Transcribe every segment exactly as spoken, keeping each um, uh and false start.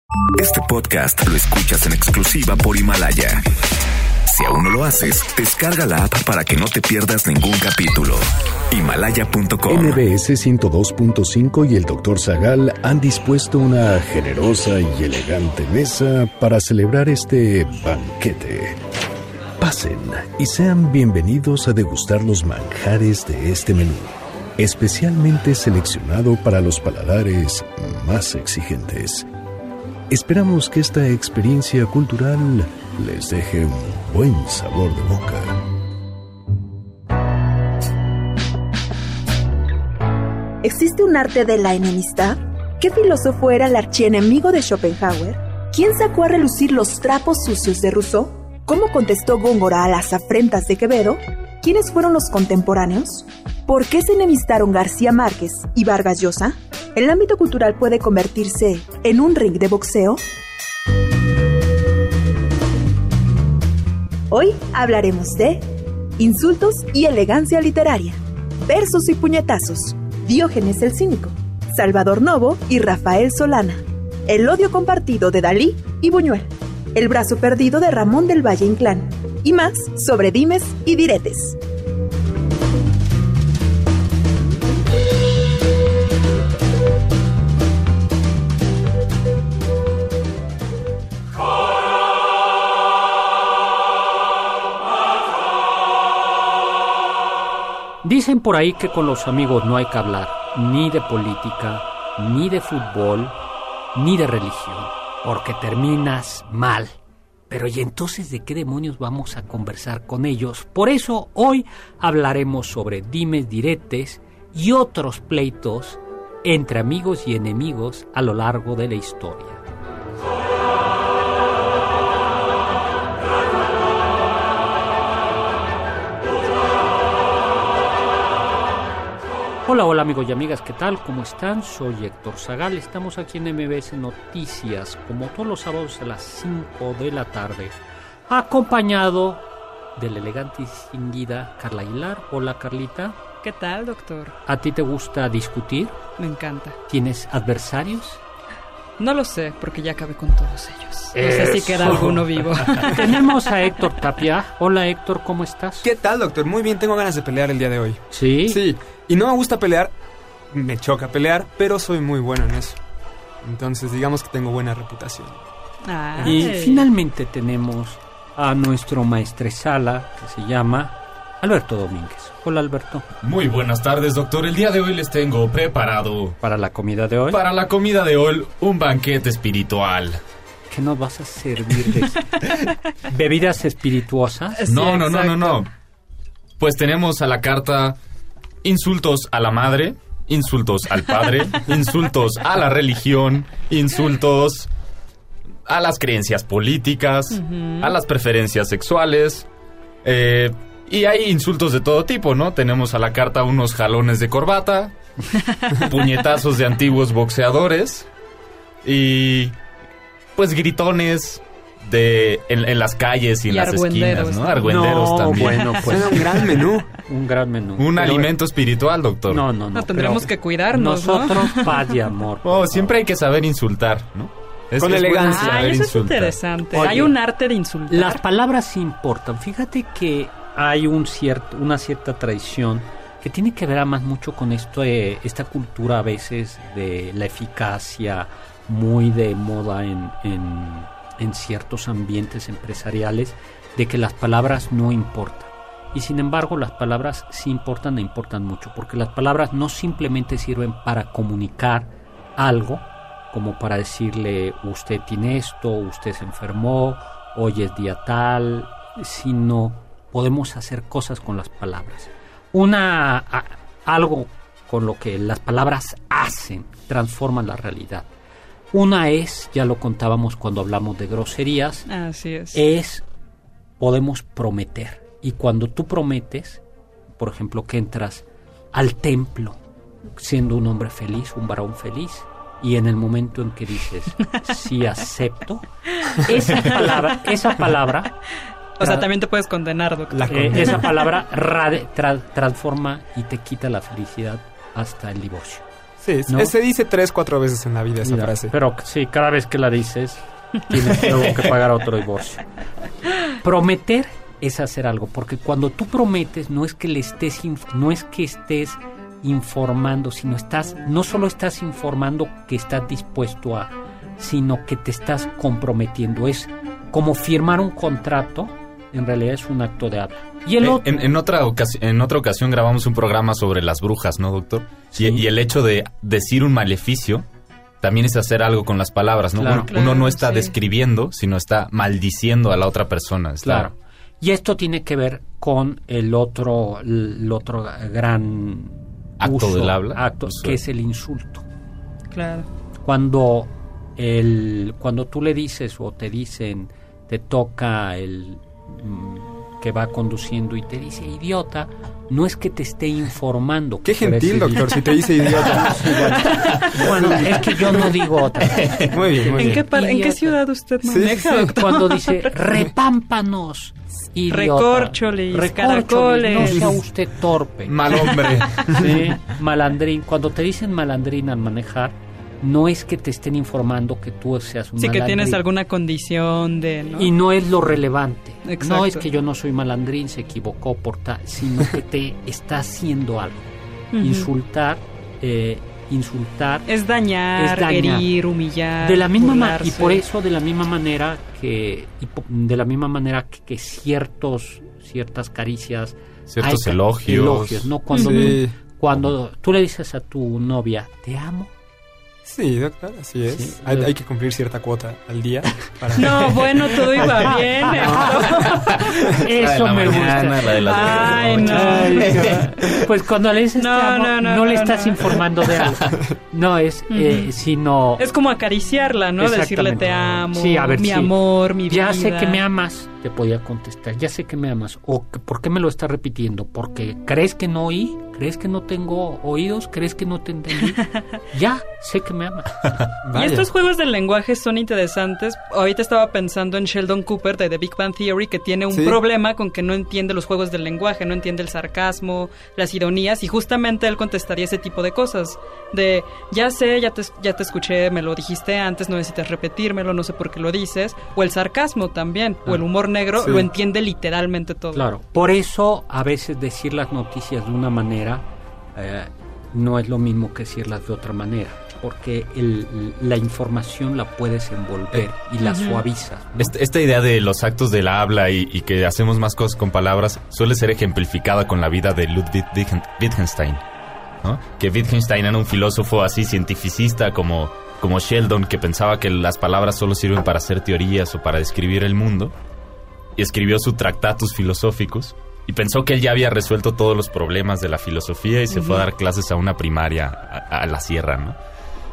Este podcast lo escuchas en exclusiva por Himalaya. Si aún no lo haces, descarga la app para que no te pierdas ningún capítulo. Himalaya punto com. M B S ciento dos punto cinco y el doctor Zagal han dispuesto una generosa y elegante mesa para celebrar este banquete. Pasen y sean bienvenidos a degustar los manjares de este menú, especialmente seleccionado para los paladares más exigentes. Esperamos que esta experiencia cultural les deje un buen sabor de boca. ¿Existe un arte de la enemistad? ¿Qué filósofo era el archienemigo de Schopenhauer? ¿Quién sacó a relucir los trapos sucios de Rousseau? ¿Cómo contestó Góngora a las afrentas de Quevedo? ¿Quiénes fueron los contemporáneos? ¿Por qué se enemistaron García Márquez y Vargas Llosa? ¿El ámbito cultural puede convertirse en un ring de boxeo? Hoy hablaremos de insultos y elegancia literaria, versos y puñetazos, Diógenes el Cínico, Salvador Novo y Rafael Solana, el odio compartido de Dalí y Buñuel, el brazo perdido de Ramón del Valle Inclán, y más sobre dimes y diretes. Dicen por ahí que con los amigos no hay que hablar ni de política, ni de fútbol, ni de religión, porque terminas mal. Pero ¿y entonces de qué demonios vamos a conversar con ellos? Por eso hoy hablaremos sobre dimes, diretes y otros pleitos entre amigos y enemigos a lo largo de la historia. Hola, hola amigos y amigas, ¿qué tal? ¿Cómo están? Soy Héctor Zagal, estamos aquí en M B S Noticias, como todos los sábados a las cinco de la tarde, acompañado de la elegante y distinguida Carla Aguilar. Hola, Carlita. ¿Qué tal, doctor? ¿A ti te gusta discutir? Me encanta. ¿Tienes adversarios? No lo sé, porque ya acabé con todos ellos. No sé si queda alguno vivo. Tenemos a Héctor Tapia. Hola, Héctor, ¿cómo estás? ¿Qué tal, doctor? Muy bien, tengo ganas de pelear el día de hoy. ¿Sí? Sí, y no me gusta pelear, me choca pelear, pero soy muy bueno en eso. Entonces, digamos que tengo buena reputación. Ay. Y finalmente tenemos a nuestro maestresala, que se llama Alberto Domínguez. Hola, Alberto. Muy buenas tardes, doctor. El día de hoy les tengo preparado... ¿Para la comida de hoy? Para la comida de hoy, un banquete espiritual. ¿Qué nos vas a servir de bebidas espirituosas? Sí, no, no, no, no, no. exacto. Pues tenemos a la carta insultos a la madre, insultos al padre, insultos a la religión, insultos a las creencias políticas, uh-huh. a las preferencias sexuales, eh... y hay insultos de todo tipo, ¿no? Tenemos a la carta unos jalones de corbata, puñetazos de antiguos boxeadores y pues gritones de en, en las calles y, y en las esquinas, ¿no? Argüenderos no, también. Bueno, pues Suena un gran menú. Un gran menú. Un pero, alimento espiritual, doctor. No, no, no. No, tendremos que cuidarnos, nosotros, ¿no? paz y amor. Oh, siempre hay que saber insultar, ¿no? Es, Con es elegancia. bueno Ay, saber eso insultar. es interesante. Oye, hay un arte de insultar. Las palabras importan. Fíjate que hay un cierto, una cierta tradición que tiene que ver además mucho con esto, eh, esta cultura a veces de la eficacia muy de moda en, en, en ciertos ambientes empresariales, de que las palabras no importan. Y sin embargo las palabras sí importan e importan mucho, porque las palabras no simplemente sirven para comunicar algo, como para decirle usted tiene esto, usted se enfermó, hoy es día tal, sino podemos hacer cosas con las palabras. Una a, algo con lo que las palabras hacen, transforman la realidad. Una es, ya lo contábamos cuando hablamos de groserías, Así es. es podemos prometer. Y cuando tú prometes, por ejemplo, que entras al templo siendo un hombre feliz, un varón feliz, y en el momento en que dices sí acepto, esa palabra, esa palabra O sea, también te puedes condenar, doctor. La Eh, esa palabra rade, tra, transforma y te quita la felicidad hasta el divorcio. Sí, ¿no? se dice tres, cuatro veces en la vida esa Mira, frase. pero sí, cada vez que la dices, tienes luego que pagar otro divorcio. Prometer es hacer algo, porque cuando tú prometes no es que le estés inf- no es que estés informando, sino estás no solo estás informando que estás dispuesto a, sino que te estás comprometiendo. Es como firmar un contrato, en realidad es un acto de habla. Y el Eh, otro, en, en, otra ocasi- en otra ocasión grabamos un programa sobre las brujas, ¿no, doctor? Sí. Y, y el hecho de decir un maleficio también es hacer algo con las palabras, ¿no? Claro. Uno, Claro, uno no está sí. describiendo, sino está maldiciendo a la otra persona. Está- claro. Y esto tiene que ver con el otro, el otro gran Acto uso, del habla. acto, Uso. que es el insulto. Claro. Cuando el, cuando tú le dices o te dicen, te toca el mm, que va conduciendo y te dice idiota, no es que te esté informando. Qué que tú eres gentil, idiota. doctor, si te dice idiota. Bueno, es que yo no digo otra. Muy bien, muy ¿En bien. qué, par- ¿En qué Idiota. ciudad usted Sí, maneja, sí. doctor? Cuando dice repámpanos, idiota. Recorcholis, Recorcholis, caracoles. no sea usted torpe. Mal hombre. Sí, malandrín. Cuando te dicen malandrín al manejar, no es que te estén informando que tú seas un Sí, que malandrín. tienes alguna condición de... ¿no? Y no es lo relevante. Exacto. No es que yo no soy malandrín, se equivocó por tal, sino que te está haciendo algo. Ujú. Insultar, eh, insultar. Es dañar, Es dañar. herir, humillar, De la misma ma- y burlarse. por eso de la misma manera que y po- de la misma manera que, que ciertos ciertas caricias, Ciertos hay ca- elogios. elogios, ¿no? Cuando Sí. tú, cuando tú le dices a tu novia, te amo. Sí, doctor, así es. Sí. Hay, hay que cumplir cierta cuota al día. Para... No, bueno, todo iba bien. Eso la me mañana, gusta. la de las Ay, doce de la no. noche. Ay, pues cuando le dices No, te amo, no, no, no, le no, estás no. informando de algo. No es, eh, Ujú. sino Es como acariciarla, ¿no? Decirle Exactamente. te amo, Sí, a ver, mi sí. amor, mi vida. ya sé que me amas, te podía contestar. Ya sé que me amas. O que- ¿por qué me lo estás repitiendo? Porque crees que no oí, crees que no tengo oídos, crees que no te entendí. Ya sé que me amas. Y Vaya. estos juegos del lenguaje son interesantes. Ahorita estaba pensando en Sheldon Cooper de The Big Bang Theory, que tiene un Sí. problema con que no entiende los juegos del lenguaje, no entiende el sarcasmo, las ironías, y justamente él contestaría ese tipo de cosas. De, ya sé, ya te, ya te escuché, me lo dijiste antes, no necesitas repetírmelo, no sé por qué lo dices. O el sarcasmo también, o el humor negro, Sí. lo entiende literalmente todo. Claro. Por eso, a veces decir las noticias de una manera eh, no es lo mismo que decirlas de otra manera. Porque el, la información la puedes envolver y la Ujú. suavizas, ¿no? Esta, esta idea de los actos de la habla y, y que hacemos más cosas con palabras suele ser ejemplificada con la vida de Ludwig Wittgen- Wittgenstein, ¿no? Que Wittgenstein era un filósofo así cientificista como, como Sheldon, que pensaba que las palabras solo sirven para hacer teorías o para describir el mundo, y escribió su Tractatus Philosophicus y pensó que él ya había resuelto todos los problemas de la filosofía y se fue a dar clases a una primaria a, a la sierra, ¿no?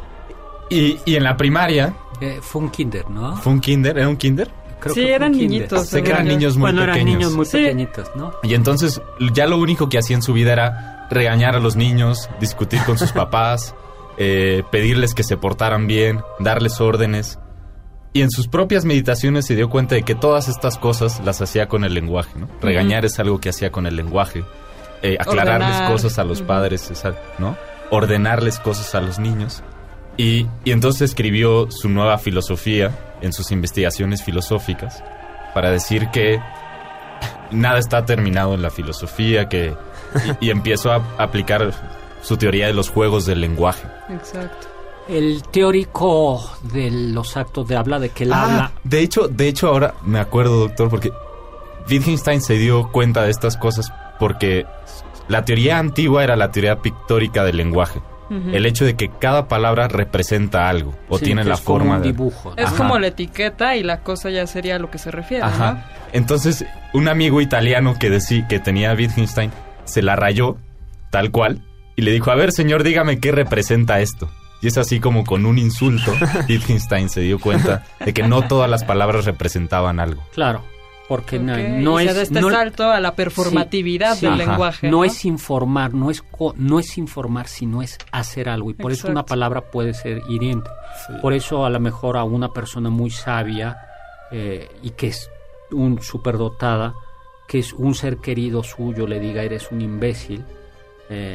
Y, y en la primaria Eh, fue un kinder, ¿no? fue un kinder, ¿era un kinder? Creo Sí, que fue eran un kinder. niñitos. Sé que según eran yo. niños muy Bueno, eran pequeños. niños muy Sí. pequeñitos, ¿no? Y entonces ya lo único que hacía en su vida era regañar a los niños, discutir con sus papás, eh, pedirles que se portaran bien, darles órdenes. Y en sus propias meditaciones se dio cuenta de que todas estas cosas las hacía con el lenguaje, ¿no? Regañar es algo que hacía con el lenguaje. Eh, aclararles Ordenar. cosas a los Ujú. padres, es al- ¿no? Ordenarles cosas a los niños. Y, y entonces escribió su nueva filosofía en sus investigaciones filosóficas para decir que nada está terminado en la filosofía, que y, y empezó a aplicar su teoría de los juegos del lenguaje. Exacto. El teórico de los actos de habla, de que el habla... de hecho, de hecho ahora me acuerdo, doctor, porque Wittgenstein se dio cuenta de estas cosas porque la teoría antigua era la teoría pictórica del lenguaje. Ujú. El hecho de que cada palabra representa algo o sí, tiene que la es como forma un de dibujo, ¿no? Es Ajá. como la etiqueta y la cosa ya sería a lo que se refiere, Ajá. Entonces, un amigo italiano que decí, que tenía a Wittgenstein se la rayó tal cual y le dijo, a ver, señor, dígame qué representa esto. Y es así como con un insulto Wittgenstein se dio cuenta de que no todas las palabras representaban algo. Claro, porque ¿no? no, Ok, no y se es... da este no- salto a la performatividad Sí, del sí. Ajá. lenguaje. no es informar, no es co- no es informar, sino es hacer algo. Y por eso una Exacto. palabra puede ser hiriente. Por eso a lo mejor a una persona muy sabia eh, y que es un superdotada, que es un ser querido suyo, le diga eres un imbécil, eh,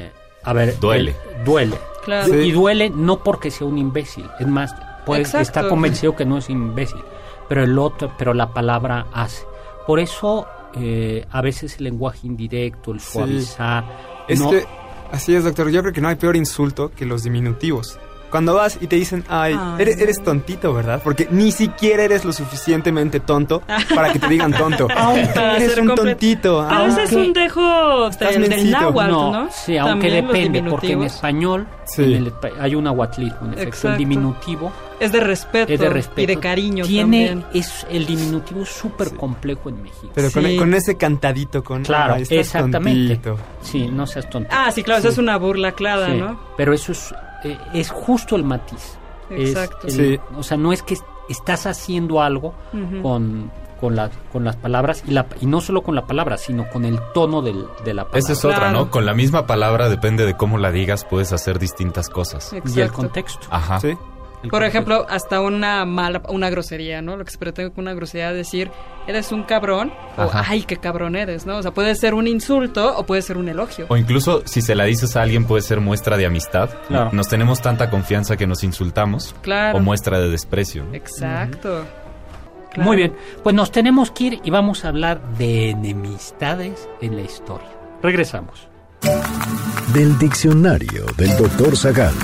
a ver, Duele. eh, duele. Claro. Sí. Y duele no porque sea un imbécil, es más, puede, Exacto. está convencido que no es imbécil, pero el otro, pero la palabra hace. Por eso eh, a veces el lenguaje indirecto, el suavizar, Es no, que, así es, doctor. Yo creo que no hay peor insulto que los diminutivos. Cuando vas y te dicen, ay, Ay, eres, no. eres tontito, ¿verdad? Porque ni siquiera eres lo suficientemente tonto para que te digan tonto. Para eres ser un comple- tontito. Pero ese es Aunque- un dejo Estás del, del mencito. náhuatl, ¿no? no, sí, aunque También los depende, porque en diminutivos. español Sí. en el espa- hay un nahuatlismo, en efecto, Exacto. el diminutivo Es de respeto, es de respeto. y de cariño Tiene, también. es el diminutivo súper Sí. complejo en México. Pero con, Sí. con ese cantadito, con... Claro, "Ay, estás exactamente. tontito". Sí, no seas tonto. Ah, sí, claro, Sí. eso es una burla clara, Sí, ¿no? pero eso es, eh, es justo el matiz. Es Exacto. el- Sí. O sea, no es que estás haciendo algo Ujú. con, con, la- con las palabras, y, la, y no solo con la palabra, sino con el tono del, de la palabra. Esa es otra, Claro. ¿no? Con la misma palabra, depende de cómo la digas, puedes hacer distintas cosas. Y el Exacto. contexto. Ajá. Sí. El Por contexto. ejemplo, hasta una mala, una grosería, ¿no? Lo que se pretende con una grosería es decir, eres un cabrón, o Ajá. ay, qué cabrón eres, ¿no? O sea, puede ser un insulto o puede ser un elogio. O incluso si se la dices a alguien puede ser muestra de amistad. Claro. Nos tenemos tanta confianza que nos insultamos. Claro. O muestra de desprecio, ¿no? Exacto. Claro. Muy bien, pues nos tenemos que ir y vamos a hablar de enemistades en la historia. Regresamos. Del diccionario del doctor Zagal.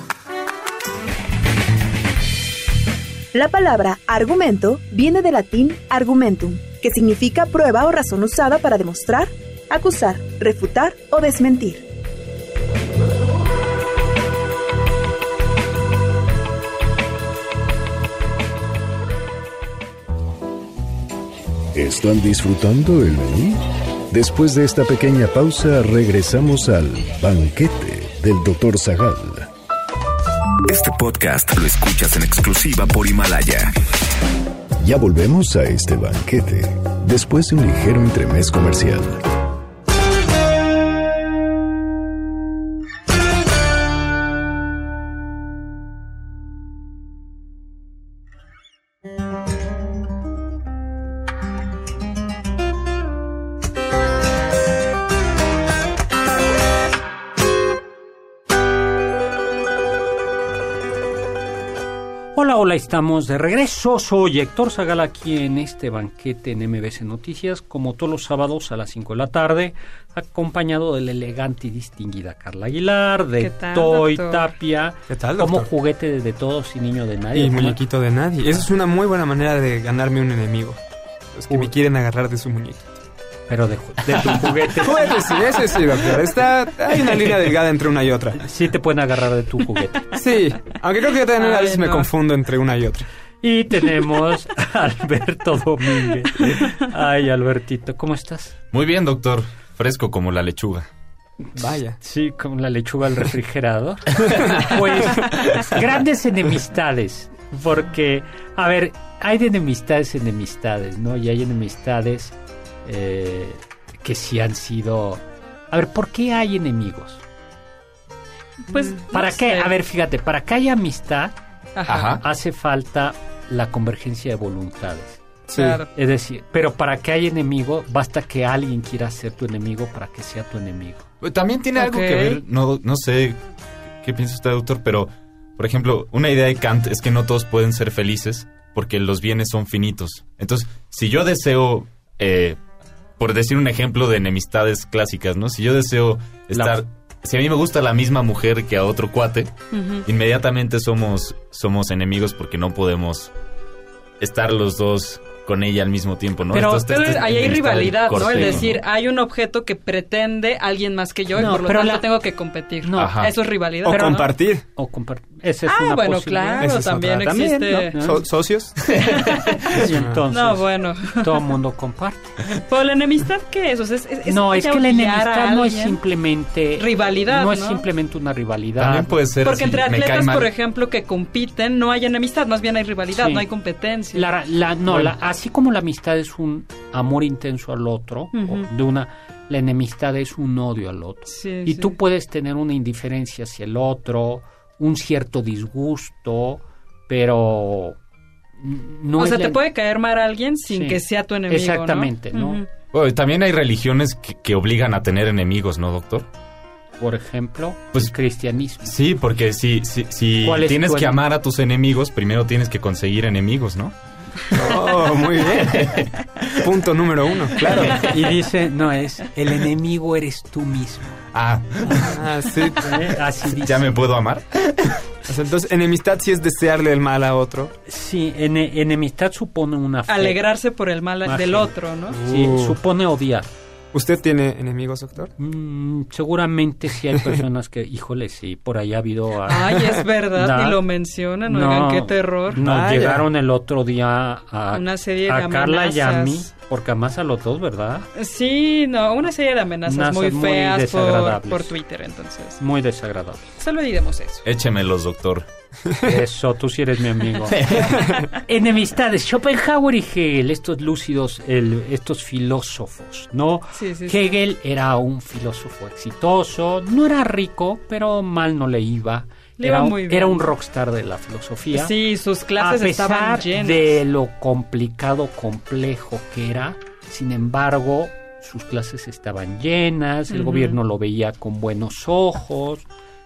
La palabra argumento viene del latín argumentum, que significa prueba o razón usada para demostrar, acusar, refutar o desmentir. ¿Están disfrutando el menú? Después de esta pequeña pausa, regresamos al banquete del doctor Zagal. Este podcast lo escuchas en exclusiva por Himalaya. Ya volvemos a este banquete, después de un ligero entremés comercial. Hola, hola, estamos de regreso. Soy Héctor Zagal aquí en este banquete en M B C Noticias, como todos los sábados a las cinco de la tarde, acompañado de la elegante y distinguida Carla Aguilar, de ¿Qué tal, Toy doctor? Tapia, ¿Qué tal, como doctor? juguete de, de todos y niño de nadie. Y Como- muñequito de nadie. Esa es una muy buena manera de ganarme un enemigo. Los que Uy. me quieren agarrar de su muñeco. Pero de, ju- de tu juguete. Pues sí, ese sí, doctor. Está, hay una línea delgada entre una y otra. Sí te pueden agarrar de tu juguete. Sí, aunque creo que también a Ay, veces me no. confundo entre una y otra. Y tenemos a Alberto Domínguez. Ay, Albertito, ¿cómo estás? Muy bien, doctor. Fresco como la lechuga. Vaya. Sí, con la lechuga al refrigerador. Pues, grandes enemistades. Porque, a ver, hay de enemistades, enemistades, ¿no? Y hay enemistades eh, que sí han sido... A ver, ¿por qué hay enemigos? Pues, ¿Para no qué? sé. A ver, fíjate, para que haya amistad Ajá. Ajá. hace falta la convergencia de voluntades. Sí. Claro. Es decir, pero para que haya enemigo, basta que alguien quiera ser tu enemigo para que sea tu enemigo. También tiene algo Ok. que ver, no, no sé qué piensa usted, doctor, pero, por ejemplo, una idea de Kant es que no todos pueden ser felices porque los bienes son finitos. Entonces, si yo deseo, eh, por decir un ejemplo de enemistades clásicas, ¿no? Si yo deseo estar... Si a mí me gusta la misma mujer que a otro cuate, Ujú. inmediatamente somos, somos enemigos porque no podemos estar los dos con ella al mismo tiempo, ¿no? Pero- Entonces, Pero esta es ahí hay enemistad del rivalidad, ¿no? El cortejo, decir, hay un objeto que pretende alguien más que yo No, y por lo pero tanto la- tengo que competir. No. Ajá. Eso es rivalidad. O Pero no- compartir. O compar- Esa es Ah, una bueno, posibilidad. claro, Esa es también otra. existe. ¿no? So- ¿Socios? Y entonces, No, bueno. todo el mundo comparte. Pero la enemistad, ¿qué es? O sea, es, es- no, es que la odiar a enemistad no es alguien. simplemente... Rivalidad, No es ¿no? simplemente una rivalidad. También puede ser Porque si entre me cae atletas, mal. por ejemplo, que compiten, no hay enemistad, más bien hay rivalidad, Sí. no hay competencia. La, la- no, Bueno. la- así como la amistad es un amor intenso al otro, Ujú. o de una, la enemistad es un odio al otro. Sí, Y sí. tú puedes tener una indiferencia hacia el otro, un cierto disgusto, pero no o es sea, la- te puede caer mal a alguien sin Sí. que sea tu enemigo, Exactamente, ¿no? Ujú. Bueno, también hay religiones que, que obligan a tener enemigos, ¿no, doctor? por ejemplo, Pues- el cristianismo. Sí, porque si, si, si ¿Cuál es tienes tu que enem- amar a tus enemigos, primero tienes que conseguir enemigos, ¿no? Oh, muy bien. Punto número uno, claro. Y dice, no, es el enemigo eres tú mismo. Ah, Ah, sí. ¿Eh? Así dice. ¿ya me puedo amar? O sea, entonces, enemistad sí es desearle el mal a otro. Sí, ene- enemistad supone una fe. Alegrarse por el mal Imagen. del otro, ¿no? Sí, Uh. supone odiar. ¿Usted tiene enemigos, doctor? Mm, seguramente sí hay personas que, híjole, sí, por ahí ha habido... a- Ay, es verdad, Da- y lo mencionan, oigan, qué terror. Nos Vaya. llegaron el otro día a, Una serie de a Carla y a mí, amenazas. porque además a los dos, ¿verdad? Sí, no, una serie de amenazas Amenazas muy muy feas por, desagradables. por Twitter, entonces. Muy desagradable. Solo diremos eso. Échemelos, doctor. Eso, tú sí eres mi amigo. Enemistades, Schopenhauer y Hegel, estos lúcidos, el- estos filósofos, ¿no? Sí, sí, sí. Hegel era un filósofo exitoso, no era rico, pero mal no le iba. Le era, iba un- muy bien. era un rockstar de la filosofía. Sí, sus clases a pesar estaban llenas. de lo complicado, complejo que era, sin embargo, sus clases estaban llenas, el Ujú. gobierno lo veía con buenos ojos,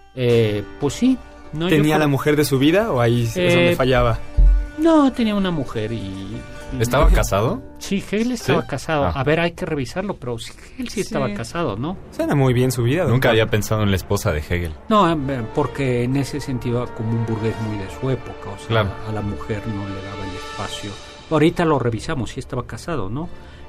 eh, pues sí. No, yo ¿Tenía creo- la mujer de su vida o ahí es Eh, donde fallaba? No, tenía una mujer y... ¿Estaba casado? Sí, Hegel estaba ¿Sí? casado. Ah. A ver, hay que revisarlo, pero sí, Hegel sí estaba Sí. casado, ¿no? Suena muy bien su vida, doctor. Nunca había pensado en la esposa de Hegel. No, eh, porque en ese sentido como un burgués muy de su época, o sea, Claro. a la mujer no le daba el espacio. Ahorita lo revisamos, sí estaba casado, ¿no?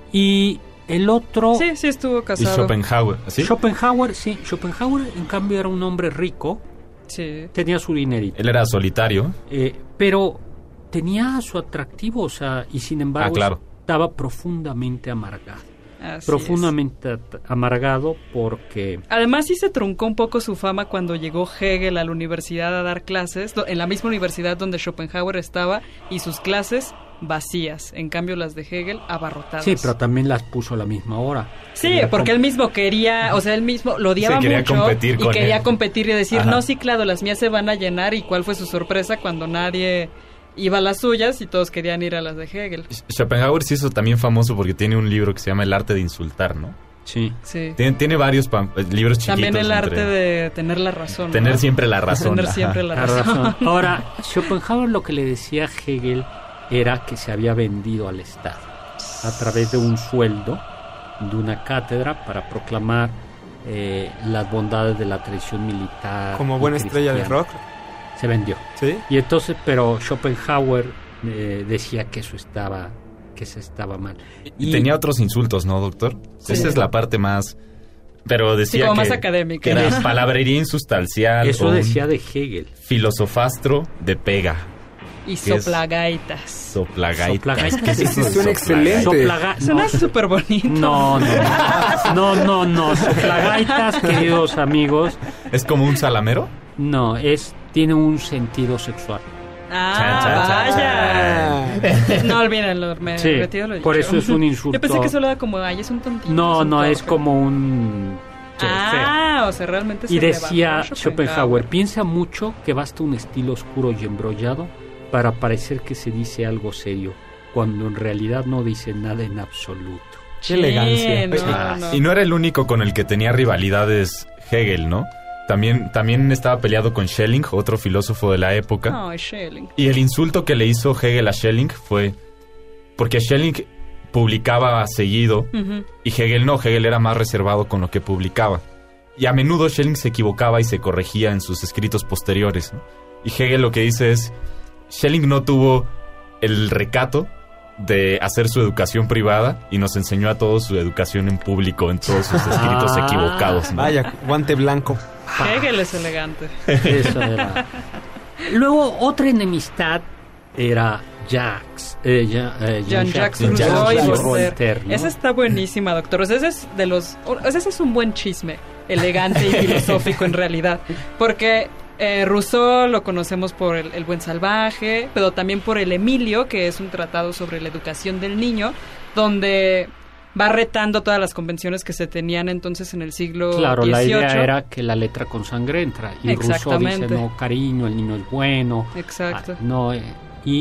Y el otro... Sí, sí estuvo Y casado. Schopenhauer, ¿sí? Schopenhauer, sí, Schopenhauer en cambio era un hombre rico, Sí. tenía su dinerito, Él era solitario. eh, pero tenía su atractivo, o sea, y sin embargo Ah, claro. estaba profundamente amargado. Así profundamente at- amargado porque... es. Además sí se truncó un poco su fama cuando llegó Hegel a la universidad a dar clases, do- en la misma universidad donde Schopenhauer estaba, y sus clases vacías, en cambio las de Hegel abarrotadas. Sí, pero también las puso a la misma hora. Sí, Quería porque com- él mismo quería, o sea, él mismo lo odiaba Sí, quería mucho competir y con quería él. competir y decir, Ajá. no, sí, claro, las mías se van a llenar, y cuál fue su sorpresa cuando nadie iba a las suyas y todos querían ir a las de Hegel. Schopenhauer se hizo también famoso porque tiene un libro que se llama El arte de insultar, ¿no? Sí. Sí. Tiene, tiene varios pam- eh, libros chiquitos. También el arte entre- de tener la razón. ¿no? Tener siempre la razón. Tener ajá. siempre la La razón. razón. Ahora, Schopenhauer lo que le decía a Hegel era que se había vendido al Estado a través de un sueldo, de una cátedra, para proclamar eh, las bondades de la tradición militar. Como y buena estrella de cristiana. rock. Se vendió. ¿Sí? Y entonces, pero Schopenhauer eh, decía que eso estaba, que eso estaba mal. Y tenía otros insultos, ¿no, doctor? Sí. Esa es la parte más... Pero decía como que, más académica. que era palabrería insustancial. Eso o un decía de Hegel. filosofastro de pega. Y que es- soplagaitas. Soplagaitas. Soplagaitas. ¿Qué es Sí, eso de suena excelente. Soplaga- Suena no, súper bonito. no, no, no, no, no, soplagaitas, queridos amigos, ¿Es como un salamero? no, es, tiene un sentido sexual. Ah, Chan, chan, vaya. No olvídenlo, me Sí, retiro lo por dicho. eso es un insulto. Yo pensé que solo era como, ay, es un tontito. No, un no, es torpe. como un... Ah, o sea, realmente se Y decía rebajó Schopenhauer, piensa mucho que basta un estilo oscuro y embrollado para parecer que se dice algo serio, cuando en realidad no dice nada en absoluto. Qué elegancia. No, Ah, no. Y no era el único con el que tenía rivalidades Hegel, ¿no? También, también estaba peleado con Schelling, otro filósofo de la época. Ay, Schelling. Y el insulto que le hizo Hegel a Schelling fue... Porque Schelling publicaba seguido Ujú. y Hegel no, Hegel era más reservado con lo que publicaba. Y a menudo Schelling se equivocaba y se corregía en sus escritos posteriores, ¿no? Y Hegel lo que dice es... Schelling no tuvo el recato de hacer su educación privada y nos enseñó a todos su educación en público en todos sus escritos Ah. equivocados, ¿no? Vaya, guante blanco. Hegel es elegante. Eso era. Luego, otra enemistad era Jacques. Eh, ja- eh, Jean-Jacques Jean-Jacques Rousseau y Jean-Jacques Voltaire. ¿no? Esa está buenísima, doctor. O sea, ese es de los... o sea, ese es un buen chisme, elegante y filosófico en realidad. Porque eh, Rousseau lo conocemos por el, el Buen Salvaje, pero también por el Emilio, que es un tratado sobre la educación del niño, donde va retando todas las convenciones que se tenían entonces en el siglo Claro, la dieciocho. idea era que la letra con sangre entra. Y Rousseau dice, Exactamente. no, cariño, el niño es bueno. Exacto. Ah, no, eh, y...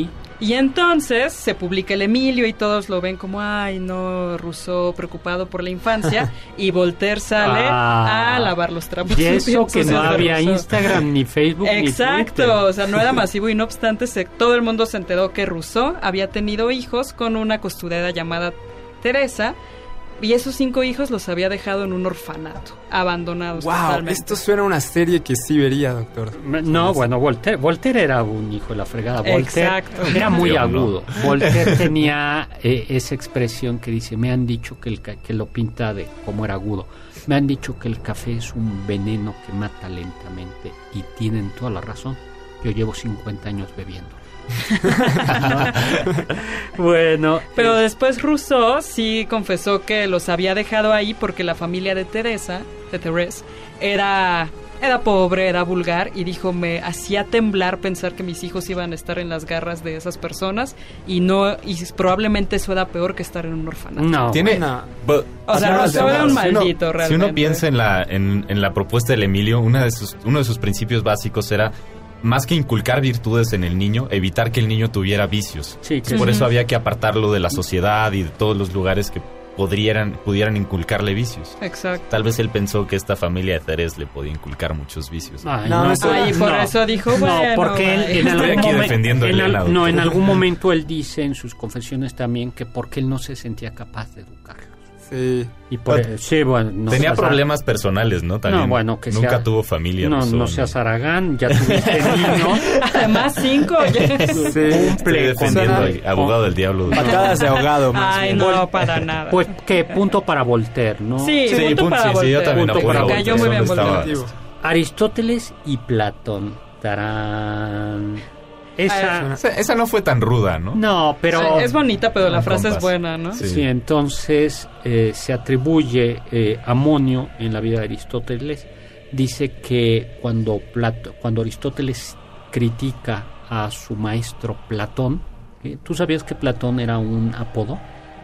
Y entonces se publica el Emilio y todos lo ven como, ay, no, Rousseau preocupado por la infancia. Y Voltaire sale Ah, a lavar los trapos Y eso sucios que no de había Rousseau. Instagram, ni Facebook, ni Twitter. Exacto, o sea, no era masivo y no obstante se, todo el mundo se enteró que Rousseau había tenido hijos con una costurera llamada Teresa y esos cinco hijos los había dejado en un orfanato, abandonados Wow, totalmente. esto suena a una serie que sí vería, doctor. No, bueno, Voltaire, Voltaire era un hijo de la fregada. Voltaire Exacto. era muy Yo no. agudo. Voltaire tenía eh, esa expresión que dice, me han dicho que, el ca- que lo pinta de como era agudo. Me han dicho que el café es un veneno que mata lentamente y tienen toda la razón. Yo llevo cincuenta años bebiendo. Bueno, Pero eh, después Rousseau sí confesó que los había dejado ahí porque la familia de Teresa, de Thérèse, era, era pobre, era vulgar y dijo, me hacía temblar pensar que mis hijos iban a estar en las garras de esas personas y no y probablemente eso era peor que estar en un orfanato. no. Tiene... No. bu- O sea, no, Rousseau no, era un si uno- maldito Si realmente. uno piensa en la, en, en la propuesta del Emilio, una de sus, uno de sus principios básicos era, más que inculcar virtudes en el niño, evitar que el niño tuviera vicios. Sí, que Entonces, por sí. eso había que apartarlo de la sociedad y de todos los lugares que pudieran, pudieran inculcarle vicios. Exacto. Tal vez él pensó que esta familia de Thérèse le podía inculcar muchos vicios. Ay, No, eso- Ay, y por no. eso dijo, No, bueno, porque él bye. en Estoy algún aquí momen- defendiendo a en al- Elena, no, doctor. en algún momento él dice en sus confesiones también que porque él no se sentía capaz de educarlos. Sí. Y por Pero- sí, bueno, no Tenía seas- problemas personales, ¿no? También No, bueno, que nunca sea- tuvo familia. No, Rousseau, no seas Aragán, ya tuviste niño. Además, cinco. ya- Estoy Cumple defendiendo con- al abogado del diablo. Patadas de ahogado, más Ay, bien. no, para nada. Pues que punto para Voltaire, ¿no? Sí, Sí, punto punto, para sí, sí, yo Voltaire. también Punto apoyo para a Me cayó Voltaire. muy bien ¿Dónde estaba? Voltaire. Aristóteles y Platón. Tarán. Esa. Esa, esa no fue tan ruda, ¿no? No, pero. Es bonita, pero la Con frase es compas. buena, ¿no? Sí. Sí, entonces eh, se atribuye eh, Amonio en la vida de Aristóteles. Dice que cuando, Plato, cuando Aristóteles critica a su maestro Platón, ¿eh? ¿Tú sabías que Platón era un apodo?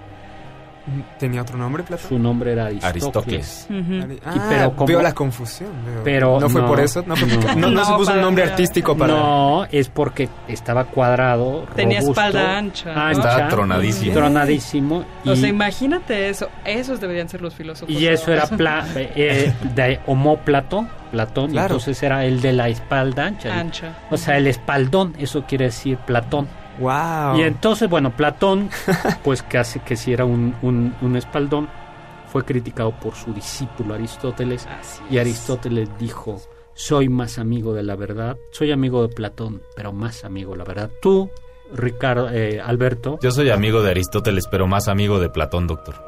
¿Tenía otro nombre, Platón? Su nombre era Aristóteles. Aristóteles. Ujú. Ah, Y pero como- veo la confusión. veo. Pero ¿No fue no, por eso? ¿No, fue- no. no, no se No, puso un para nombre nada. artístico para... No, es porque estaba cuadrado, Tenía robusto, espalda ancha, ¿no? Estaba tronadísimo. Tronadísimo. Y, O sea, imagínate eso. Esos deberían ser los filósofos. y eso era ahora. pla, eh, de homóplato, Platón, y Claro. entonces era el de la espalda ancha. el- Ancha. O sea, el espaldón, eso quiere decir Platón. Wow. Y entonces, bueno, Platón, pues casi que si era un, un, un espaldón, fue criticado por su discípulo Aristóteles. Así Y es. Aristóteles dijo, soy más amigo de la verdad, soy amigo de Platón, pero más amigo de la verdad. Tú, Ricardo, eh, Alberto, Yo soy amigo de Aristóteles, pero más amigo de Platón, doctor.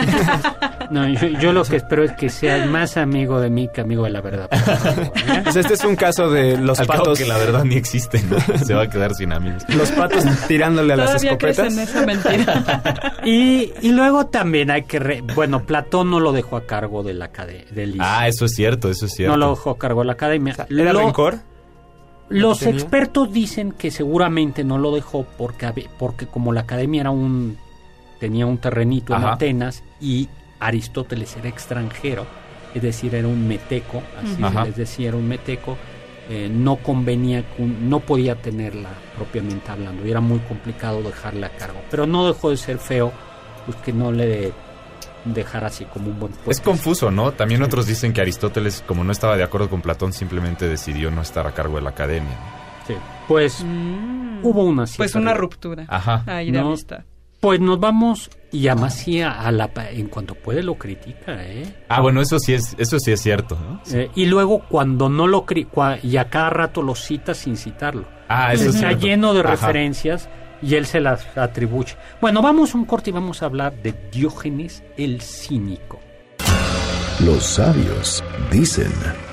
no, yo, yo lo que espero es que seas más amigo de mí que amigo de la verdad. por favor, ¿eh? Pues este es un caso de los Al cabo patos... que la verdad ni existe, ¿no? Se va a quedar sin amigos. Los patos tirándole a las Todavía crees escopetas. en esa mentira. Y, y luego también hay que... re- bueno, Platón no lo dejó a cargo de la academia. Ah, eso es cierto, eso es cierto. No lo dejó a cargo de la academia. ¿Era Lo- rencor? Los tenía? expertos dicen que seguramente no lo dejó porque, habe- porque como la academia era un tenía un terrenito en Ajá. Atenas y Aristóteles era extranjero, es decir, era un meteco, así Ajá. se les decía, era un meteco, eh, no convenía, con- no podía tenerla propiamente hablando y era muy complicado dejarla a cargo. Pero no dejó de ser feo, pues que no le dejara así como un buen Es puesto. confuso, ¿no? También otros dicen que Aristóteles, como no estaba de acuerdo con Platón, simplemente decidió no estar a cargo de la academia. ¿no? Sí. Pues Mm. hubo una Pues cierta una re- ruptura. Ajá. Ahí de No. amistad. Pues nos vamos y además sí a, a la pa- en cuanto puede lo critica, ¿eh? Ah, bueno, eso sí es, eso sí es cierto, ¿no? Eh, y luego cuando no lo cri- cua- y a cada rato lo cita sin citarlo. Ah, eso es Está cierto. lleno de Ajá. referencias y él se las atribuye. Bueno, vamos a un corte y vamos a hablar de Diógenes el Cínico. Los sabios dicen.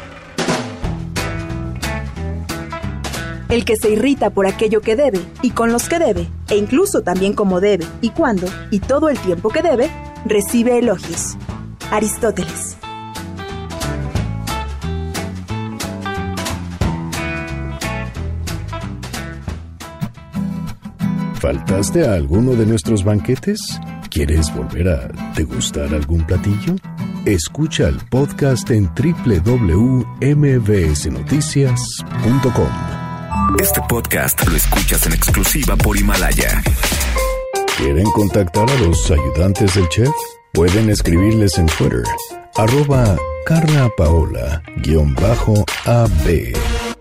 El que se irrita por aquello que debe y con los que debe, e incluso también como debe y cuando y todo el tiempo que debe, recibe elogios. Aristóteles. ¿Faltaste a alguno de nuestros banquetes? ¿Quieres volver a degustar algún platillo? Escucha el podcast en doble u doble u doble u punto m b s noticias punto com. Este podcast lo escuchas en exclusiva por Himalaya. ¿Quieren contactar a los ayudantes del chef? Pueden escribirles en Twitter, arroba Carla Paola, guión bajo A B.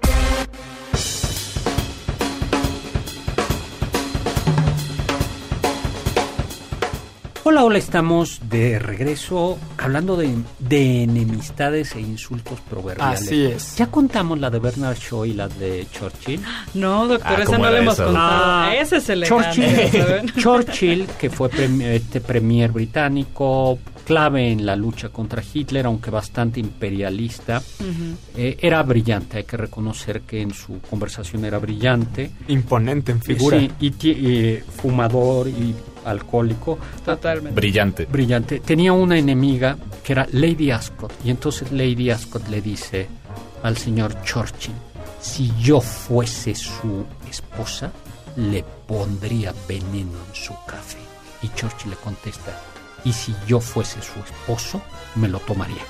Hola, hola, estamos de regreso hablando de, de enemistades e insultos proverbiales. Así es. ¿Ya contamos la de Bernard Shaw y la de Churchill? No, doctor, Ah, esa ¿cómo no la era hemos esa? contado. Ah, Ese es el elegante, Churchill, ¿saben? Churchill, que fue premi- este premier británico, clave en la lucha contra Hitler, aunque bastante imperialista. Ujú. Eh, era brillante, hay que reconocer que en su conversación era brillante. Imponente en figura. Sí, y, ti- y fumador y alcohólico. Totalmente. Brillante. Brillante. Tenía una enemiga que era Lady Ascot, y entonces Lady Ascot le dice al señor Churchill: si yo fuese su esposa, le pondría veneno en su café. Y Churchill le contesta: y si yo fuese su esposo, me lo tomaría.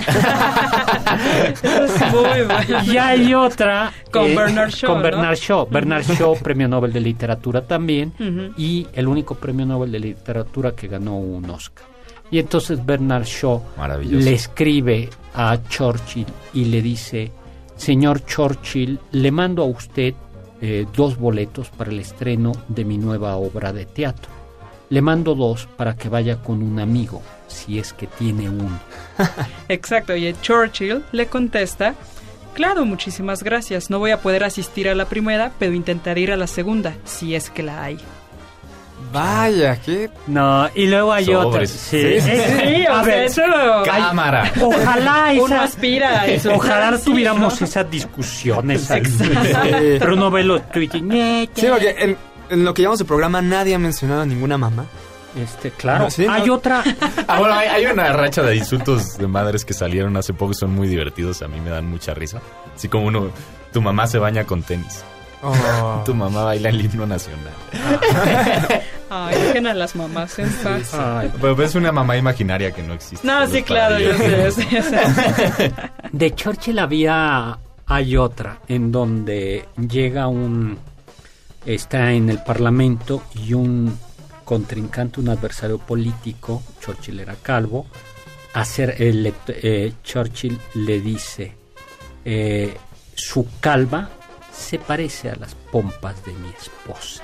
Eso es muy bueno. Y hay otra Con Bernard Shaw, con ¿no? Bernard Shaw. Bernard Shaw, premio Nobel de Literatura también, Ujú. y el único premio Nobel de Literatura que ganó un Oscar. Y entonces Bernard Shaw Maravilloso. le escribe a Churchill y le dice: señor Churchill, le mando a usted eh, dos boletos para el estreno de mi nueva obra de teatro. Le mando dos para que vaya con un amigo, si es que tiene uno. Exacto, y Churchill le contesta: claro, muchísimas gracias, no voy a poder asistir a la primera, pero intentaré ir a la segunda, si es que la hay. Vaya, qué... No, y luego hay Sobres. otra. Sí, Sí, a o sea, ver, eso... Cámara. ojalá Uno esa, aspira a eso. ojalá Sí, tuviéramos ¿no? esas discusiones. Exacto. Pero no ve los tweets. ñe, Sí, porque en, en lo que llamamos el programa nadie ha mencionado a ninguna mamá. Este, claro. No, sí, hay no. otra. Ah, bueno, hay, hay una racha de insultos de madres que salieron hace poco y son muy divertidos. A mí me dan mucha risa. Así como uno, tu mamá se baña con tenis. Oh. Tu mamá baila el himno nacional. Ay, dejen a las mamás en paz. Ay, Pero es una mamá imaginaria que no existe. No, Solo sí, es para claro, yo ellos. sé, yo sé, yo sé. de Churchill había. Hay otra en donde llega un. Está en el Parlamento y un contrincante, un adversario político, Churchill era calvo, hacer el, eh, Churchill le dice: eh, su calva se parece a las pompas de mi esposa.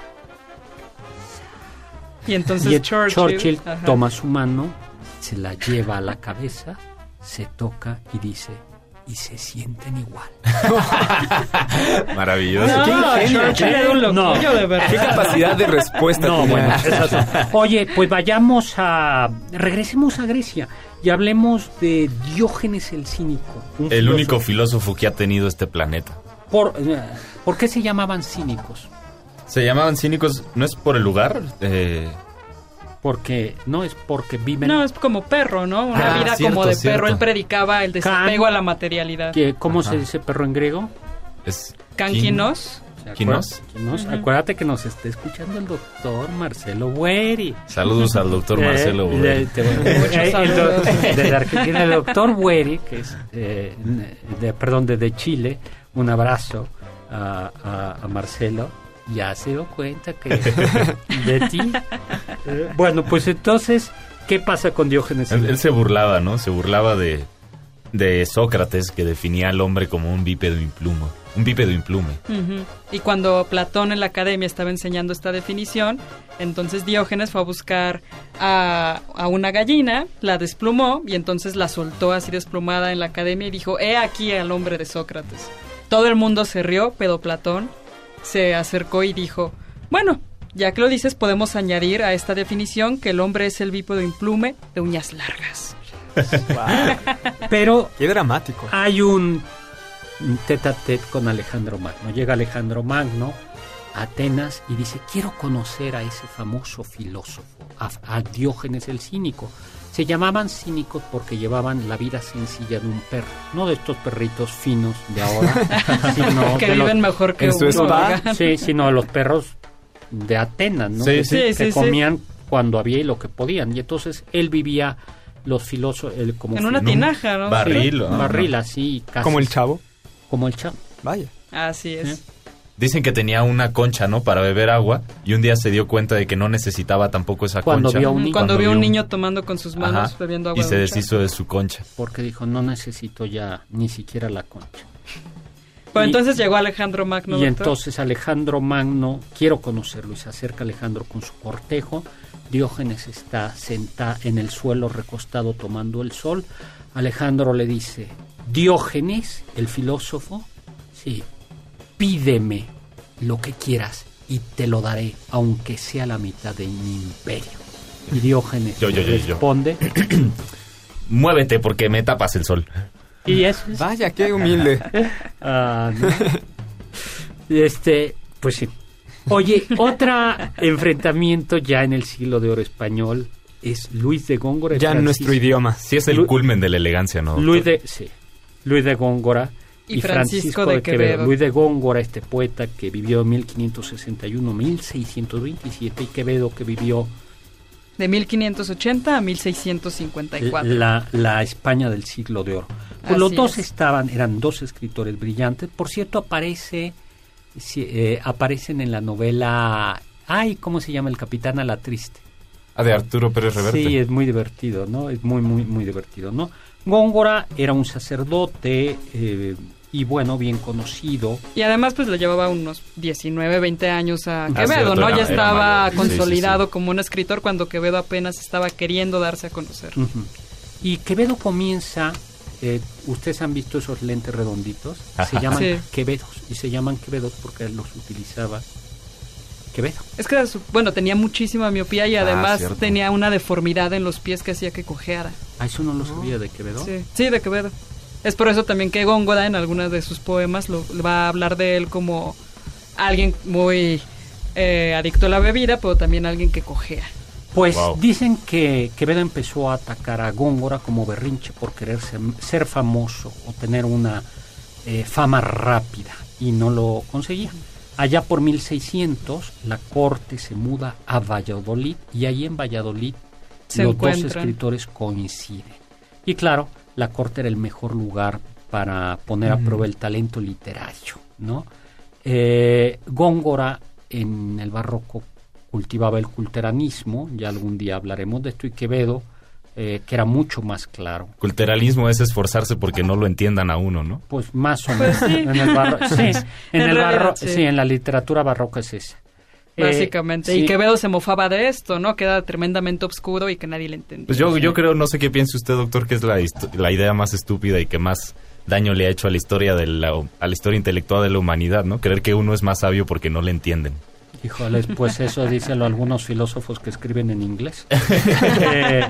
Y entonces Y el Churchill, Churchill ajá. toma su mano, se la lleva a la cabeza, se toca y dice: y se sienten igual. Maravilloso. No, Qué ingenio, Churchill qué- era un loquillo, no. de verdad. Qué capacidad de respuesta No, tenía. bueno, esas son. Oye, pues vayamos a... Regresemos a Grecia y hablemos de Diógenes el Cínico. un El filósofo. único filósofo que ha tenido este planeta. Por, eh, ¿Por qué se llamaban cínicos? Se llamaban cínicos, ¿no es por el lugar? Eh, Porque no es porque viven... No, es como perro, ¿no? Una Ah, vida cierto, como de cierto. perro. Él predicaba el desapego Can- a la materialidad. que, ¿Cómo Ajá. se dice perro en griego? es Canquinos. ¿Se acuer- ¿Quinos? Quinos. Ujú. Acuérdate que nos está escuchando el doctor Marcelo Bueri. Saludos al doctor Eh, Marcelo. le- Bueri. te- Muchos eh, el do- saludos. desde Argentina, el doctor Bueri, que es, eh, de, perdón, desde Chile, un abrazo a, a- a Marcelo. Ya se dio cuenta que de ti. Eh, bueno, pues entonces, ¿qué pasa con Diógenes? Él, él se burlaba, ¿no? Se burlaba de, de Sócrates, que definía al hombre como un bípedo implumo. Un bípedo implume. Ujú. Y cuando Platón en la academia estaba enseñando esta definición, entonces Diógenes fue a buscar a, a una gallina, la desplumó y entonces la soltó así desplumada en la academia y dijo: he aquí al hombre de Sócrates. Todo el mundo se rió, pero Platón se acercó y dijo: bueno, ya que lo dices, podemos añadir a esta definición que el hombre es el bípedo implume de uñas largas. Pero Qué dramático. hay un tete a tete con Alejandro Magno. Llega Alejandro Magno a Atenas y dice: quiero conocer a ese famoso filósofo, a, a Diógenes el Cínico. Se llamaban cínicos porque llevaban la vida sencilla de un perro, no de estos perritos finos de ahora, sino que de viven los, mejor que en su uno, spa. ¿verdad? sí, sino de los perros de Atenas, ¿no? Sí, que, sí. que Sí, sí, comían cuando había y lo que podían. Y entonces él vivía los filósofos él como En una un tinaja, ¿no? barril, Sí. ¿no? barril así, casi Como el chavo. como el chavo. Vaya. Así es. ¿Sí? Dicen que tenía una concha, ¿no? Para beber agua, y un día se dio cuenta de que no necesitaba tampoco esa Cuando concha. vio a un niño. Cuando, Cuando vio a un vio un- niño tomando con sus manos, Ajá, bebiendo agua. y se de un charco. deshizo de su concha. Porque dijo, no necesito ya ni siquiera la concha. Pero Y- entonces llegó Alejandro Magno. Y doctor. entonces Alejandro Magno, quiero conocerlo, y se acerca Alejandro con su cortejo. Diógenes está sentado en el suelo recostado tomando el sol. Alejandro le dice, Diógenes, el filósofo, sí, pídeme lo que quieras y te lo daré, aunque sea la mitad de mi imperio. Y Diógenes Yo, yo, le yo, yo. responde, Muévete porque me tapas el sol. y eso es... Vaya, qué humilde. Ah, ¿no? Este, pues sí. Oye, otro enfrentamiento ya en el siglo de oro español es Luis de Góngora. y Ya en Francisco- nuestro idioma. Sí es el Lu- culmen de la elegancia, ¿no? doctor? Luis de, sí, Luis de Góngora Y Francisco de Quevedo. Luis de Góngora, este poeta que vivió en mil quinientos sesenta y uno a mil seiscientos veintisiete, y Quevedo, que vivió De mil quinientos ochenta a mil seiscientos cincuenta y cuatro. la, la España del siglo de oro. Pues Así los dos es. estaban, eran dos escritores brillantes. Por cierto, aparece, sí, eh, aparecen en la novela, ay, ¿cómo se llama? El Capitán a la Triste. Ah, de Arturo Pérez Reverte. Sí, es muy divertido, ¿no? Es muy, muy, muy divertido, ¿no? Góngora era un sacerdote eh, y, bueno, bien conocido. Y además pues le llevaba unos diecinueve, veinte años a Quevedo, cierto, ¿no? era- ya era estaba mayor. Sí, sí, consolidado sí. como un escritor cuando Quevedo apenas estaba queriendo darse a conocer. Ujú. Y Quevedo comienza, eh, ustedes han visto esos lentes redonditos, se Ajá. llaman Sí. Quevedos, y se llaman Quevedos porque él los utilizaba Quevedo. Es que, su- bueno, tenía muchísima miopía y Ah, además cierto. tenía una deformidad en los pies que hacía que cojeara. Ah, eso no lo sabía de Quevedo. Sí, sí, de Quevedo. Es por eso también que Góngora en algunas de sus poemas lo, va a hablar de él como alguien muy eh, adicto a la bebida, pero también alguien que cojea. Pues Wow. dicen que Quevedo empezó a atacar a Góngora como berrinche por querer ser, ser famoso o tener una eh, fama rápida, y no lo conseguía. Allá por mil seiscientos la corte se muda a Valladolid, y ahí en Valladolid Se los encuentran. dos escritores coinciden. Y claro, la corte era el mejor lugar para poner a prueba el talento literario, ¿no? Eh, Góngora en el barroco cultivaba el culteranismo, ya algún día hablaremos de esto, y Quevedo, eh, que era mucho más claro. Culturalismo es esforzarse porque no lo entiendan a uno, ¿no? Pues más o Pues menos. sí. En el barro- sí, en, En el realidad, barro- sí. sí, en la literatura barroca es esa. Eh, Básicamente. sí. Y Quevedo se mofaba de esto, ¿no? Que era tremendamente oscuro y que nadie le entendía. Pues yo, yo creo, no sé qué piense usted, doctor, que es la, histo- la idea más estúpida y que más daño le ha hecho a la historia de la, a la historia intelectual de la humanidad, ¿no? Creer que uno es más sabio porque no le entienden. Híjoles, pues eso díselo algunos filósofos que escriben en inglés. Eh,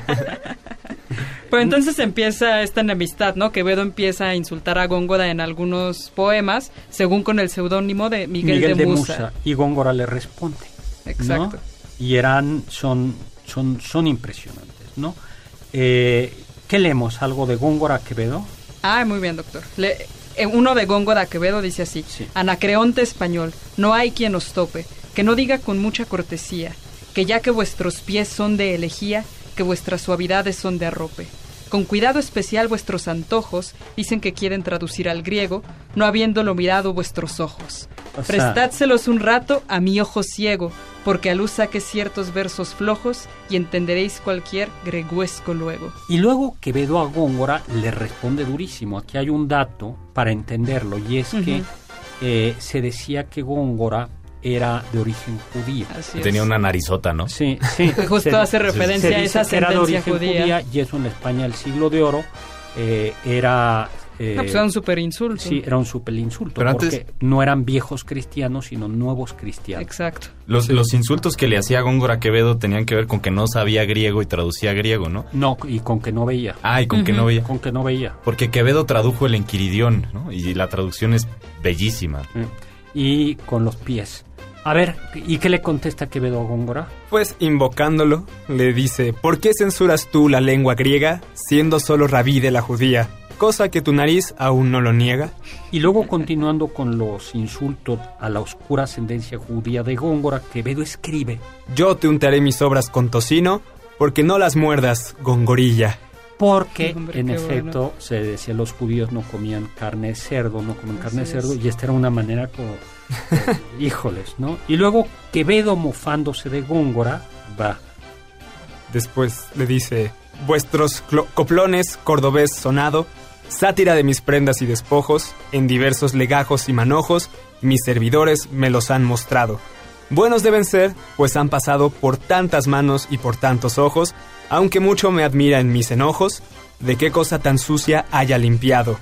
Pero entonces empieza esta enemistad, ¿no? Quevedo empieza a insultar a Góngora en algunos poemas, según con el seudónimo de Miguel, Miguel de, Musa. y Góngora le responde. Exacto. ¿no? Y eran, son, son, son impresionantes, ¿no? Eh, ¿Qué leemos? ¿Algo de Góngora Quevedo? Ah, muy bien, doctor. Le- eh, uno de Góngora Quevedo dice así: Sí. Anacreonte español, no hay quien os tope, que no diga con mucha cortesía, que ya que vuestros pies son de elegía, que vuestras suavidades son de arrope. Con cuidado especial vuestros antojos dicen que quieren traducir al griego, no habiéndolo mirado vuestros ojos. O sea- Prestádselos un rato a mi ojo ciego, porque a luz saque ciertos versos flojos y entenderéis cualquier greguesco luego. Y luego Quevedo a Góngora le responde durísimo. Aquí hay un dato para entenderlo, y es que Ujú. eh, se decía que Góngora era de origen judío. Así es. Tenía una narizota, ¿no? Sí, sí. Justo Se- hace referencia se a dice esa que era de sentencia origen judía. y eso en la España del siglo de oro eh, era... eh, Ah, pues era un super insulto. sí, era un super insulto, Pero porque antes- no eran viejos cristianos, sino nuevos cristianos. Exacto. Los, los insultos que le hacía Góngora Quevedo tenían que ver con que no sabía griego y traducía griego, ¿no? No, y con que no veía. Ah, y con que Ujú. no veía. Con que no veía. Porque Quevedo tradujo el Enquiridión, ¿no? Y la traducción es bellísima. Eh, Y con los pies. A ver, ¿y qué le contesta Quevedo a Góngora? Pues invocándolo, le dice: ¿por qué censuras tú la lengua griega, siendo solo rabí de la judía? Cosa que tu nariz aún no lo niega. Y luego, continuando con los insultos a la oscura ascendencia judía de Góngora, Quevedo escribe: Yo te untaré mis obras con tocino, porque no las muerdas, gongorilla. Porque, Hombre, en qué efecto, bueno. se decía los judíos no comían carne de cerdo, no comen carne de Así cerdo, es. y esta era una manera como, eh, híjoles, ¿no? Y luego Quevedo, mofándose de Góngora, va. Después le dice: vuestros clo- coplones, cordobés sonado, sátira de mis prendas y despojos, en diversos legajos y manojos, mis servidores me los han mostrado. Buenos deben ser, pues han pasado por tantas manos y por tantos ojos, aunque mucho me admira en mis enojos, de qué cosa tan sucia haya limpiado.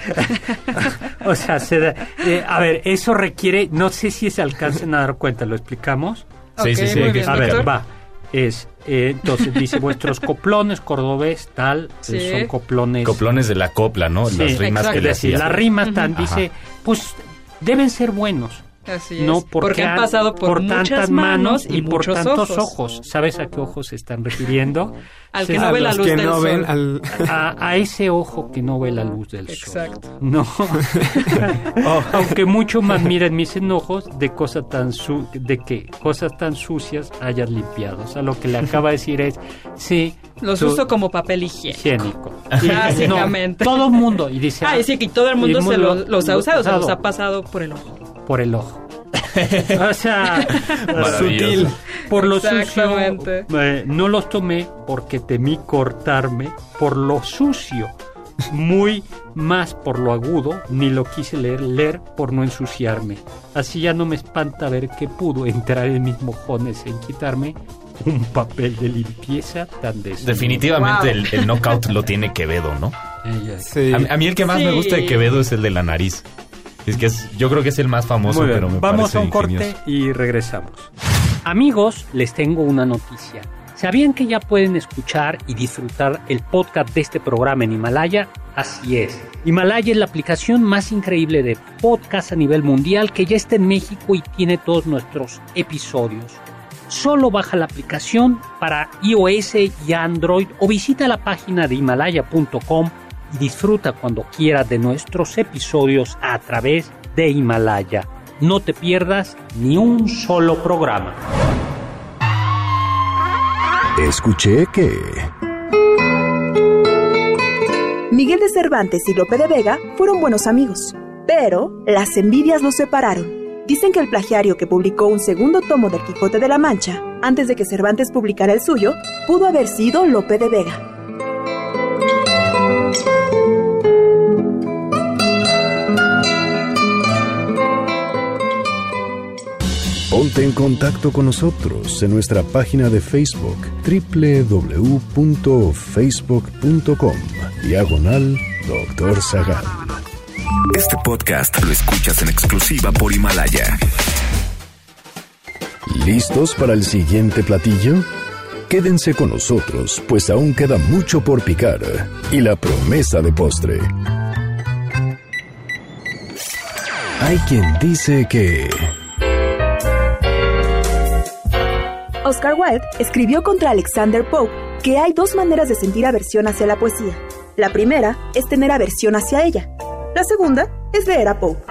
O sea, se da- eh, a ver, eso requiere, no sé si se alcancen a dar cuenta, ¿lo explicamos? Sí, Ok, sí, sí, muy hay que bien, A ver, Víctor. va. Es, eh, entonces dice, vuestros coplones, cordobés, tal, eh, Sí. son coplones. Coplones de la copla, ¿no? Sí, Las rimas exacto. que Es le decir, hacía. las rimas tan, Ujú. dice, pues deben ser buenos. Así No es. porque, Porque han pasado por, muchas tantas manos y, por muchos tantos ojos. ojos. ¿Sabes a qué ojos se están refiriendo? Al Se- que no A ve la los luz que del no sol. ven al... a, a ese ojo que no ve la luz del Exacto. sol. No. Oh, aunque mucho más miren mis enojos de cosas tan su de que cosas tan sucias hayas limpiado. O sea, lo que le acaba de decir es, sí, Los tú- uso como papel higiénico. higiénico. Y- Básicamente. no, todo el mundo. Y dice, Ah, y sí, que todo el y mundo el se mundo lo- los ha lo usado, se los usado ha pasado por el ojo. por el ojo. O sea, Maravilloso. sutil. Por lo sucio, Exactamente. eh, no los tomé porque temí cortarme por lo sucio. Muy más por lo agudo, ni lo quise leer, leer por no ensuciarme. Así ya no me espanta ver que pudo entrar en mis mojones en quitarme un papel de limpieza tan desnudo. Definitivamente Wow. el, el knockout lo tiene Quevedo, ¿no? Ay, ay. Sí. A, mí- a mí el que más me Sí. gusta de Quevedo es el de la nariz. Es que es, yo creo que es el más famoso, Muy bien, pero me vamos parece a un ingenioso. corte y regresamos. Amigos, les tengo una noticia. ¿Sabían que ya pueden escuchar y disfrutar el podcast de este programa en Himalaya? Así es. Himalaya es la aplicación más increíble de podcast a nivel mundial que ya está en México y tiene todos nuestros episodios. Solo baja la aplicación para iOS y Android o visita la página de himalaya punto com y disfruta cuando quieras de nuestros episodios a través de Himalaya. No te pierdas ni un solo programa. Escuché que... Miguel de Cervantes y Lope de Vega fueron buenos amigos, pero las envidias los separaron. Dicen que el plagiario que publicó un segundo tomo del Quijote de la Mancha, antes de que Cervantes publicara el suyo, pudo haber sido Lope de Vega. Ponte en contacto con nosotros en nuestra página de Facebook doble u doble u doble u punto facebook punto com diagonal doctor Zagal. Este podcast lo escuchas en exclusiva por Himalaya. ¿Listos para el siguiente platillo? Quédense con nosotros, pues aún queda mucho por picar y la promesa de postre. Hay quien dice que... Oscar Wilde escribió contra Alexander Pope que hay dos maneras de sentir aversión hacia la poesía. La primera es tener aversión hacia ella. La segunda es leer a Pope.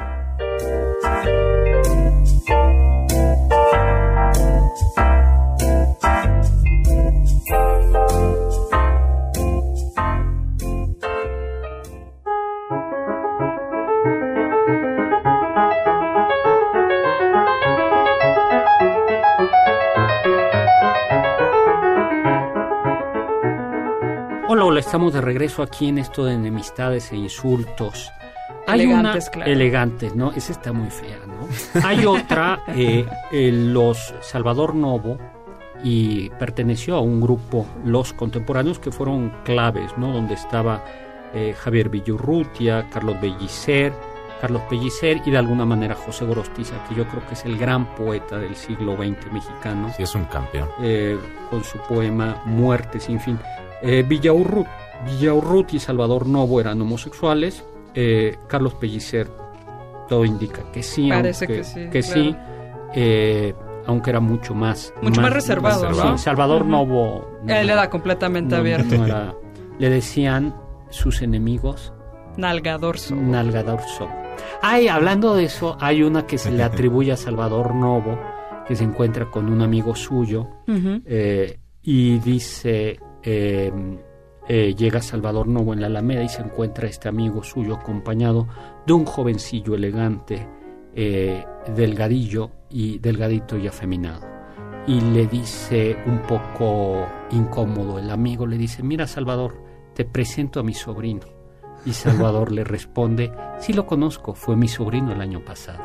Hola, hola, estamos de regreso aquí en esto de enemistades e insultos. Elegantes, una, claro. Elegantes, ¿no? Esa está muy fea, ¿no? Hay otra, eh, eh, los Salvador Novo, y perteneció a un grupo, los contemporáneos, que fueron claves, ¿no? Donde estaba eh, Javier Villurrutia, Carlos Pellicer, Carlos Pellicer y de alguna manera José Gorostiza, que yo creo que es el gran poeta del siglo veinte mexicano. Sí, es un campeón. Eh, con su poema Muerte sin fin. Eh, Villaurrut, Villaurrut y Salvador Novo eran homosexuales. Eh, Carlos Pellicer, todo indica que sí, Parece aunque, que sí, que claro. sí, eh, aunque era mucho más Mucho más reservado, ¿no? Sí, Salvador Ujú. Novo no, Él era completamente no, abierto. no era- le decían sus enemigos Nalgadorso. Nalgadorso. Ay, hablando de eso, hay una que se le atribuye a Salvador Novo, que se encuentra con un amigo suyo Ujú. eh, y dice, eh, eh, llega Salvador Novo en la Alameda y se encuentra este amigo suyo acompañado de un jovencillo elegante, eh, delgadillo y delgadito y afeminado. Y le dice un poco incómodo, el amigo le dice, mira Salvador, te presento a mi sobrino. Y Salvador le responde, sí lo conozco, fue mi sobrino el año pasado.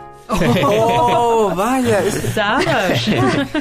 ¡Oh, vaya! ¿Sabes?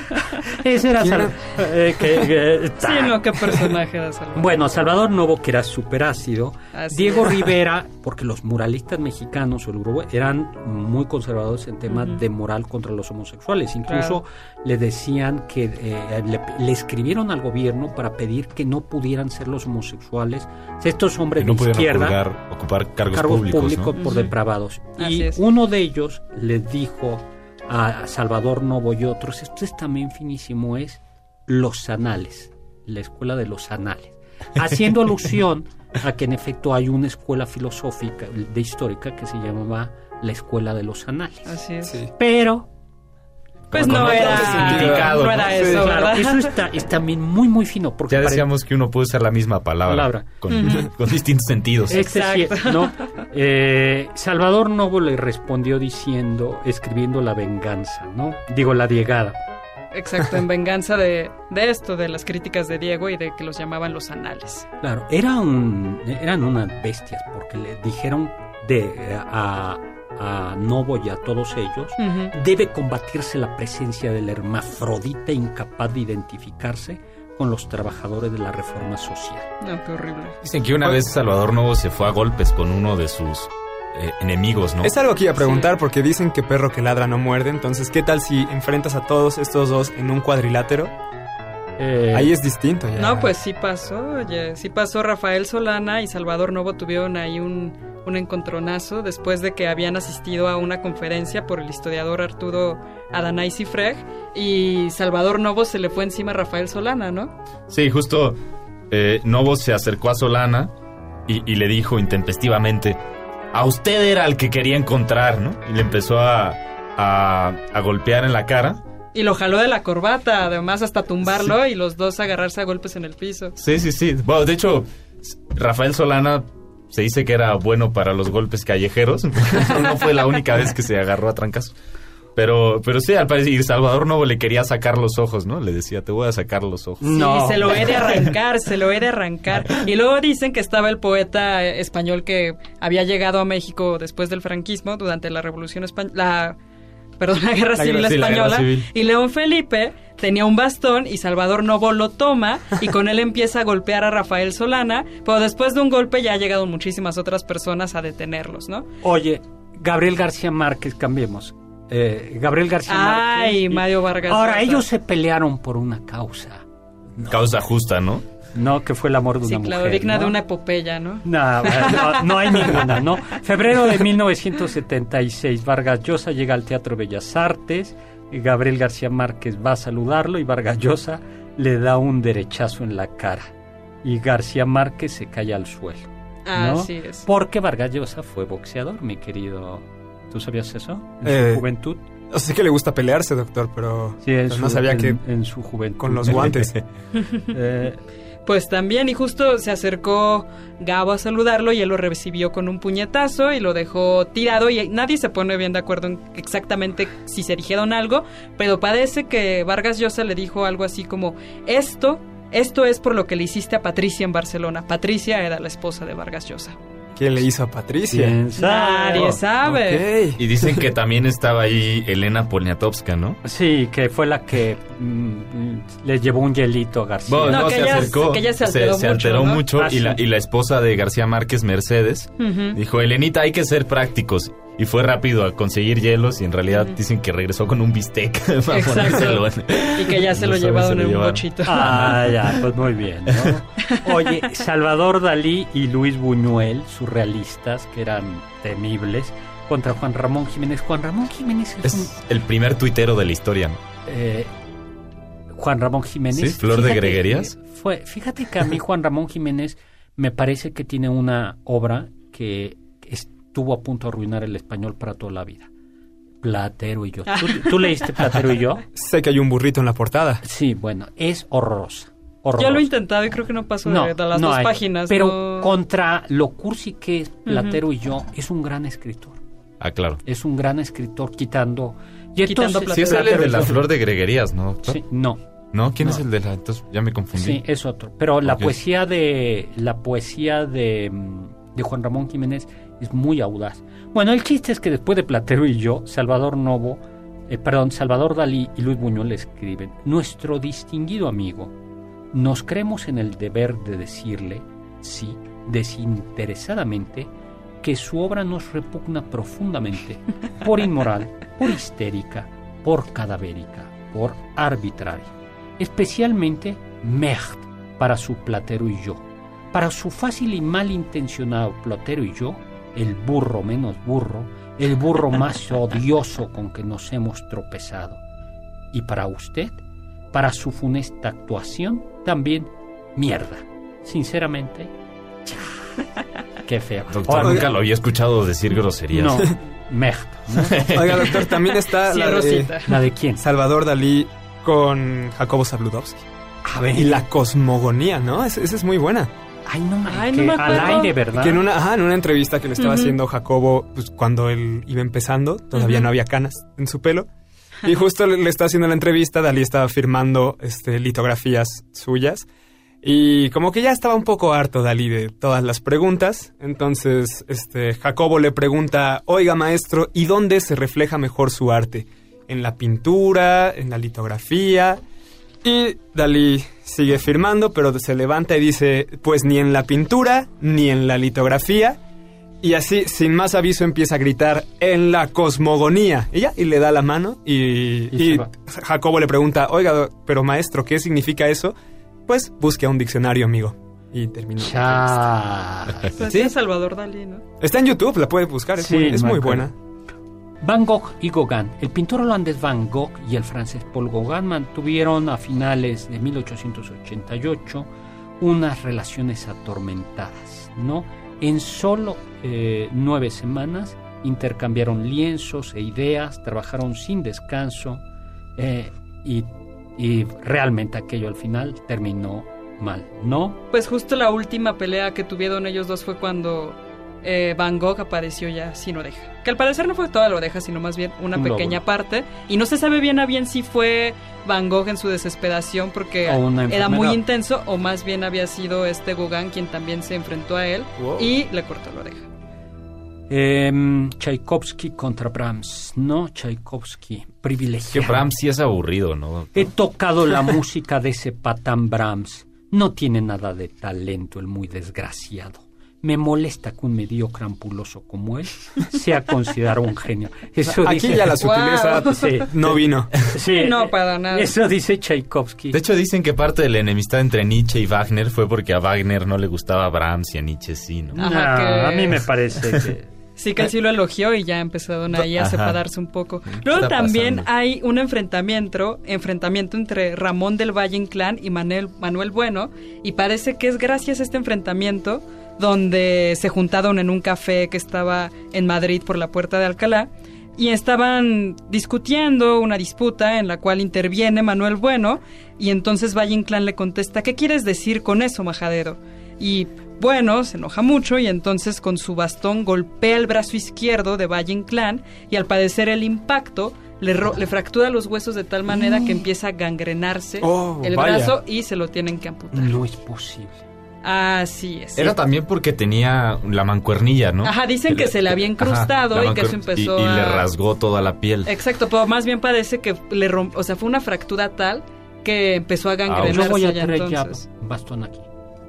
Ese era Salvador. Eh, que, que, Sí, no, qué personaje era Salvador. Bueno, Salvador Novo, que era súper ácido. Así Diego es. Rivera, porque los muralistas mexicanos o el Uruguay eran muy conservadores en temas Uh-huh. de moral contra los homosexuales. Incluso Claro. le decían que eh, le, le escribieron al gobierno para pedir que no pudieran ser los homosexuales. O sea, estos hombres Que no de pudieran izquierda, ocupar, ocupar cargos, cargos públicos, públicos ¿no? por Ujú. depravados. Así Y es. uno de ellos le dijo a Salvador Novo y otros, esto es también finísimo, es Los Anales, la escuela de los Anales, haciendo alusión a que en efecto hay una escuela filosófica de histórica que se llamaba la escuela de los Anales. Así es. Sí. Pero Pues Con no otro era, significado, no era ¿no? eso, Sí, claro, ¿verdad? eso está, es también muy muy fino porque Ya pare- decíamos que uno puede usar la misma palabra, Palabra. Con, con distintos sentidos. Este sí, Exacto. ¿no? Eh, Salvador Novo le respondió diciendo, escribiendo la venganza, ¿no? Digo, la diegada. Exacto, en venganza de, de esto, de las críticas de Diego y de que los llamaban los anales. Claro, era un, eran unas bestias porque le dijeron de, a, a Novo y a todos ellos, Ujú. debe combatirse la presencia del hermafrodita incapaz de identificarse con los trabajadores de la reforma social. No, qué horrible. Dicen que una vez Salvador Novo se fue a golpes con uno de sus eh, enemigos, ¿no? Es algo que iba a preguntar Sí. porque dicen que perro que ladra no muerde. Entonces, ¿qué tal si enfrentas a todos estos dos en un cuadrilátero? Eh, Ahí es distinto ya. No, pues sí pasó, oye, sí pasó. Rafael Solana y Salvador Novo tuvieron ahí un, un encontronazo después de que habían asistido a una conferencia por el historiador Arturo Adanay Cifreg y Salvador Novo se le fue encima a Rafael Solana, ¿no? Sí, justo eh, Novo se acercó a Solana y, y le dijo intempestivamente, a usted era el que quería encontrar, ¿no? Y le empezó a, a, a golpear en la cara. Y lo jaló de la corbata, además hasta tumbarlo y los dos agarrarse a golpes en el piso. Sí, sí, sí. Bueno, de hecho, Rafael Solana se dice que era bueno para los golpes callejeros. No fue la única vez que se agarró a trancas. Pero, pero sí, al parecer, y Salvador Novo le quería sacar los ojos, ¿no? Le decía, te voy a sacar los ojos. No. Sí, se lo he de arrancar, se lo he de arrancar. Y luego dicen que estaba el poeta eh, español que había llegado a México después del franquismo, durante la Revolución Española, la, perdón, la Guerra La Civil guerra- sí, la guerra Española. civil. Y León Felipe tenía un bastón y Salvador Novo lo toma y con él empieza a golpear a Rafael Solana, pero después de un golpe ya han llegado muchísimas otras personas a detenerlos, ¿no? Oye, Gabriel García Márquez, cambiemos. Eh, Gabriel García Márquez. Ay, y- Mario Vargas Ahora, Llosa. ellos se pelearon por una causa. No, Causa justa, ¿no? no, que fue el amor de Sí, una claro, mujer. digna ¿no? de una epopeya, ¿no? No, no, no hay ninguna, ¿no? Febrero de mil novecientos setenta y seis, Vargas Llosa llega al Teatro Bellas Artes, Gabriel García Márquez va a saludarlo y Vargas Llosa le da un derechazo en la cara. Y García Márquez se cae al suelo. ¿no? Así es. Porque Vargas Llosa fue boxeador, mi querido. ¿Tú sabías eso? En Eh, su juventud. O sea, sé que le gusta pelearse, doctor, pero, Sí, en pero su, no sabía en, que en su juventud. con los guantes. Eh, Pues también, y justo se acercó Gabo a saludarlo y él lo recibió con un puñetazo y lo dejó tirado y nadie se pone bien de acuerdo en exactamente si se dijeron algo, pero parece que Vargas Llosa le dijo algo así como, esto, esto es por lo que le hiciste a Patricia en Barcelona. Patricia era la esposa de Vargas Llosa. ¿Quién le hizo a Patricia? ¿Quién sabe? Nadie sabe. Ok. Y dicen que también estaba ahí Elena Poniatowska, ¿no? Sí, que fue la que mm, le llevó un hielito a García. Bueno, No, no, que se ella- acercó. que ella se alteró mucho, alteró ¿no? mucho Ah, y, sí. la, y la esposa de García Márquez, Mercedes, Ujú. dijo, Elenita, hay que ser prácticos. Y fue rápido a conseguir hielos y en realidad Ujú. dicen que regresó con un bistec para Exacto. ponérselo en- Y que ya se lo No sabe, llevaron se lo en un llevaron. bochito. Ah, ya, pues muy bien, ¿no? Oye, Salvador Dalí y Luis Buñuel, surrealistas, que eran temibles, contra Juan Ramón Jiménez. Juan Ramón Jiménez es, un... Es el primer tuitero de la historia, ¿no? eh, Juan Ramón Jiménez. Sí, Flor de Greguerías. que Fue, fíjate que a mí Juan Ramón Jiménez me parece que tiene una obra que estuvo a punto de arruinar el español para toda la vida. Platero y yo. ¿Tú, tú leíste Platero y yo? Sé que hay un burrito en la portada. Sí, bueno, es horrorosa. horroroso. Ya lo he intentado y creo que no paso No, de, de las no dos hay. páginas. Pero no... contra lo cursi que es Platero y yo, es un gran escritor. Ah, claro. Es un gran escritor quitando... Y Quitando entonces, Sí, es el Platero de y la yo- flor de Greguerías, ¿no? doctor? Sí, no. ¿No? ¿Quién No. es el de la...? Entonces ya me confundí. Sí, es otro. Pero la Ok. poesía de la poesía de, mm, de Juan Ramón Jiménez es muy audaz. Bueno, el chiste es que después de Platero y yo, Salvador Novo, eh, perdón, Salvador Dalí y Luis Buñuel le escriben: nuestro distinguido amigo, nos creemos en el deber de decirle, sí, desinteresadamente, que su obra nos repugna profundamente, por inmoral, por histérica, por cadavérica, por arbitraria. Especialmente merde para su Platero y yo. Para su fácil y malintencionado Platero y yo, el burro menos burro, el burro más odioso con que nos hemos tropezado. Y para usted, para su funesta actuación, también mierda. Sinceramente, qué feo. Doctor, Oiga. nunca lo había escuchado decir groserías. No, merde. ¿no? Oiga, doctor, también está la de Cierrosita. ¿La de quién? Salvador Dalí con Jacobo Zabludovsky. A ver. Y la cosmogonía, ¿no? Es- Esa es muy buena. Ay, no, me- Ay, no que me al acuerdo. aire, ¿verdad? Que en una, ajá, en una entrevista que le estaba Ujú. haciendo Jacobo, pues cuando él iba empezando, todavía Ujú. no había canas en su pelo. Y justo le, le está haciendo la entrevista, Dalí estaba firmando este, litografías suyas. Y como que ya estaba un poco harto Dalí de todas las preguntas. Entonces, este, Jacobo le pregunta: oiga, maestro, ¿y dónde se refleja mejor su arte? ¿En la pintura? ¿En la litografía? Y Dalí sigue firmando, pero se levanta y dice: pues ni en la pintura, ni en la litografía. Y así, sin más aviso, empieza a gritar: en la cosmogonía. Y ya, y le da la mano. Y, Y y se va. Jacobo le pregunta: oiga, pero maestro, ¿qué significa eso? Pues busque un diccionario, amigo. Y terminó. la entrevista. Cha. Pues ¿Sí? es Salvador Dalí, ¿no? Está en YouTube, la puede buscar, es Sí, muy, es me muy acuerdo. buena. Van Gogh y Gauguin. El pintor holandés Van Gogh y el francés Paul Gauguin mantuvieron a finales de mil ochocientos ochenta y ocho unas relaciones atormentadas, ¿no? En solo eh, nueve semanas intercambiaron lienzos e ideas, trabajaron sin descanso eh, y, y realmente aquello al final terminó mal, ¿no? Pues justo la última pelea que tuvieron ellos dos fue cuando eh, Van Gogh apareció ya sin oreja. Que al parecer no fue toda la oreja, sino más bien una Un pequeña lóbulo. parte. Y no se sabe bien a bien si fue Van Gogh en su desesperación porque O una era muy enfermedad. intenso, o más bien había sido este Gauguin quien también se enfrentó a él Wow. y le cortó la oreja. Eh, Tchaikovsky contra Brahms, ¿no? Tchaikovsky, Que privilegiado. Brahms sí es aburrido, ¿no? He tocado la música de ese patán Brahms. No tiene nada de talento el muy desgraciado. Me molesta que un mediocre ampuloso como él sea considerado un genio. Eso Aquí dice- ya la sutileza Wow. Sí. no vino. Sí, No, para nada. Eso dice Tchaikovsky. De hecho, dicen que parte de la enemistad entre Nietzsche y Wagner fue porque a Wagner no le gustaba Brahms y a Nietzsche sí, ¿no? Ajá, Ah, que- A mí me parece que... Sí, que él sí lo elogió y ya empezaron ahí a Ajá. separarse un poco. ¿Qué Luego está también pasando? hay un enfrentamiento, enfrentamiento entre Ramón del Valle Inclán y Manuel, Manuel Bueno, y parece que es gracias a este enfrentamiento donde se juntaron en un café que estaba en Madrid por la Puerta de Alcalá y estaban discutiendo una disputa en la cual interviene Manuel Bueno y entonces Valle Inclán le contesta: ¿qué quieres decir con eso, majadero? Y Bueno se enoja mucho y entonces con su bastón golpea el brazo izquierdo de Valle Inclán y al padecer el impacto le, ro- le fractura los huesos de tal manera que empieza a gangrenarse Oh, el vaya. brazo y se lo tienen que amputar. No es posible. Así es. Era también porque tenía la mancuernilla, ¿no? Ajá, dicen que se le había incrustado Ajá, la y que eso mancuer- empezó y, y le a- rasgó toda la piel. Exacto, pero más bien parece que le romp... o sea, fue una fractura tal que empezó a Yo gangrenarse voy a ya traer ya entonces. bastón aquí.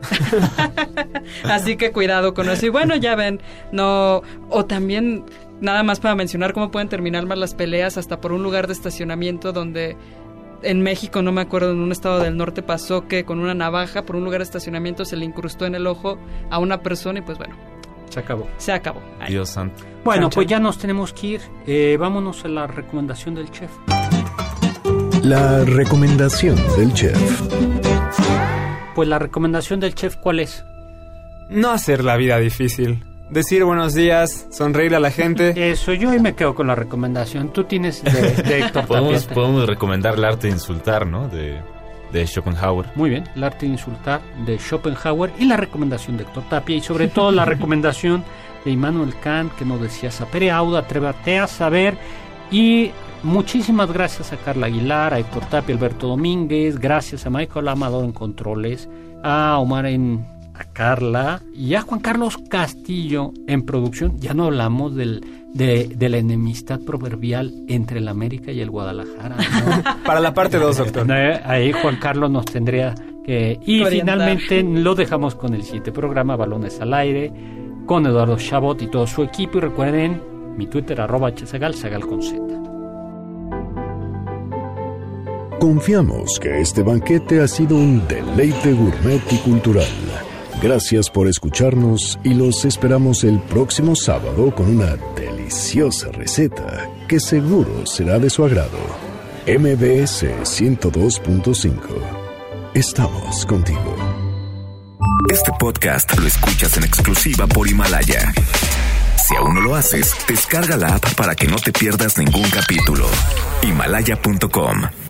Así que cuidado con eso. Y bueno, ya ven, no... O también, nada más para mencionar cómo pueden terminar más las peleas, hasta por un lugar de estacionamiento donde en México, no me acuerdo, en un estado del norte pasó que con una navaja por un lugar de estacionamiento se le incrustó en el ojo a una persona y pues bueno, Se acabó. se acabó. Ahí. Dios santo. Bueno, Chan, pues chan. ya nos tenemos que ir. Eh, vámonos a la recomendación del chef. La recomendación del chef. Pues la recomendación del chef, ¿cuál es? No hacer la vida difícil. Decir buenos días, sonreír a la gente. Eso, yo hoy me quedo con la recomendación. Tú tienes de, de Héctor Podemos, Tapia. podemos recomendar el arte de insultar, ¿no? De de Schopenhauer. Muy bien, El arte de insultar de Schopenhauer y la recomendación de Héctor Tapia y sobre todo la recomendación de Immanuel Kant que nos decía sapere auda, atrévete a saber. Y muchísimas gracias a Carla Aguilar, a Héctor Tapia, Alberto Domínguez, gracias a Michael Amador en controles, a Omar en a Carla y a Juan Carlos Castillo en producción. Ya no hablamos del, de, de la enemistad proverbial entre el América y el Guadalajara, ¿no? Para la parte dos, doctor. Ahí Juan Carlos nos tendría que... Y orientar. Finalmente lo dejamos con el siguiente programa, Balones al Aire, con Eduardo Chabot y todo su equipo. Y recuerden, mi Twitter, arroba hzagal, zagal con Z. Confiamos que este banquete ha sido un deleite gourmet y cultural. Gracias por escucharnos y los esperamos el próximo sábado con una deliciosa receta que seguro será de su agrado. M B S ciento dos punto cinco. Estamos contigo. Este podcast lo escuchas en exclusiva por Himalaya. Si aún no lo haces, descarga la app para que no te pierdas ningún capítulo. Himalaya punto com